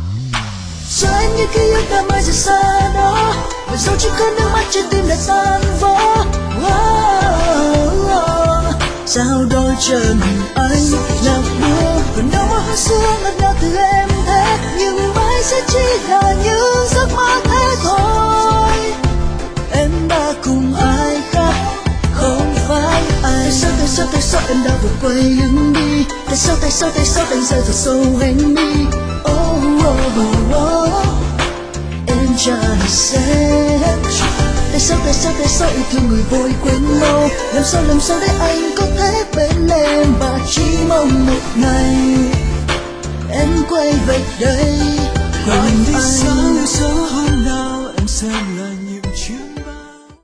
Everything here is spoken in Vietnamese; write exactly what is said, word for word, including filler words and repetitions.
Cho anh những ký ức đã mãi rời xa đó, và dẫu chỉ có nước mắt trên tim đã tan vỡ. Wow, sao đôi chân anh lạc bước vẫn đau hơn xưa ngọt ngào từ em thế, nhưng mãi sẽ chỉ là những giấc mơ thế thôi. Em đã cùng ai khác, không phải ai. Tại sao tại sao tại sao em đã vượt quay lưng đi? Tại sao tại sao tại sao anh rơi thật sâu hành mi? Oh, oh, oh, oh. Em chẳng xem. Tại sao tại sao tại sao yêu thương người vội quên mau? Làm sao làm sao để anh có thể bên em, và chỉ mong một ngày em quay về đây. Còn vì sao nếu giờ hôm nào em xem là như